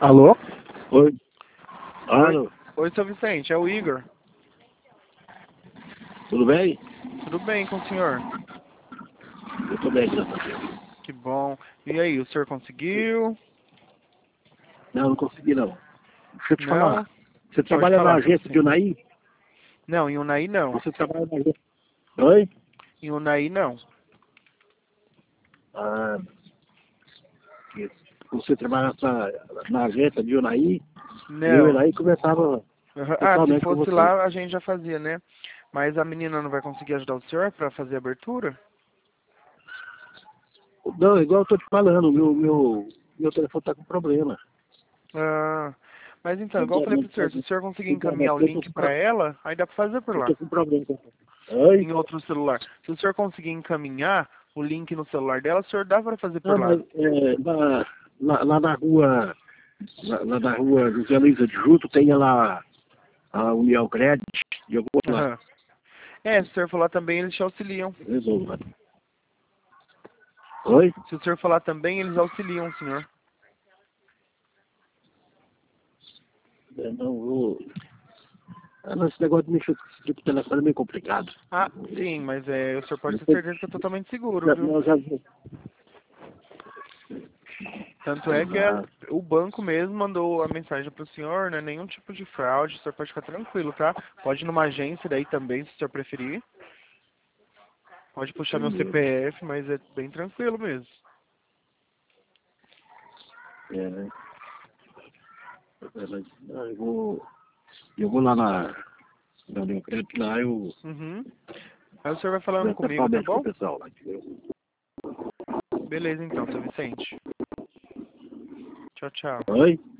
Alô? Oi. Oi, Alô, oi, seu Vicente, é o Igor. tudo bem? Tudo bem com o senhor? Eu tô bem, graças a Deus. Que bom. E aí, o senhor conseguiu? Não, não consegui não. Deixa eu te Não? falar. Você Pode trabalha na falar, seu agência de Vicente. Unai? Não, em Unai não. Você trabalha na agência... Oi? Em Unai não. Ah, você trabalha na agência de Unai? Eu e Não. Unai conversava Ah, se pessoalmente com fosse você. lá, a gente já fazia, né? Mas a menina não vai conseguir ajudar o senhor pra fazer a abertura? Não, igual eu tô te falando, meu telefone tá com problema. Ah, mas então, Não igual eu tá- falei não pro senhor, tá- se o senhor conseguir não tá- encaminhar o Eu tô link com pra pro- ela, aí dá pra fazer por eu lá. tô com problema. Oi? Em outro celular. Se o senhor conseguir encaminhar o link no celular dela, o senhor dá pra fazer por Não, lá. mas lá na rua... Lá na rua José Luiz de Juto tem lá a União Crédito, e eu vou lá, Aham. É, se o senhor falar também, eles te auxiliam. resolvo lá. Oi? Se o senhor falar também, eles auxiliam o senhor. Não, não, esse negócio de mexer com esse tipo de telefone é meio complicado. Ah, sim, mas o senhor pode ter Depois, certeza que é totalmente seguro, já, viu? não, já, Tanto é que ah, o banco mesmo mandou a mensagem pro senhor, né? Nenhum tipo de fraude, o senhor pode ficar tranquilo, tá? Pode ir numa agência daí também, se o senhor preferir. Pode puxar meu beleza. CPF, mas é bem tranquilo mesmo. Né? Não, eu vou lá na União Crédito, lá eu Uhum. Aí o senhor vai falando converso comigo, tá pessoalmente com o bom? pessoal lá, entendeu? Beleza então, seu Vicente. Tchau, tchau. Oi?